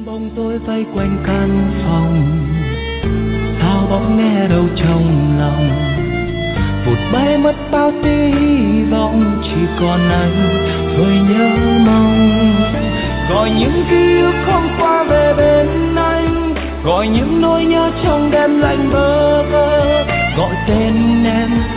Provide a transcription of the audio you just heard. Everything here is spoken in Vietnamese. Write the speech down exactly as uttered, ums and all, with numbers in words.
bóng tối vây quanh căn phòng, sao bỗng nghe đâu trong lòng vụt bay mất bao tí hy vọng, chỉ còn anh thôi nhớ mong. Gọi những ký ức không qua về bên anh, gọi những nỗi nhớ trong đêm lạnh bơ vơ, gọi tên em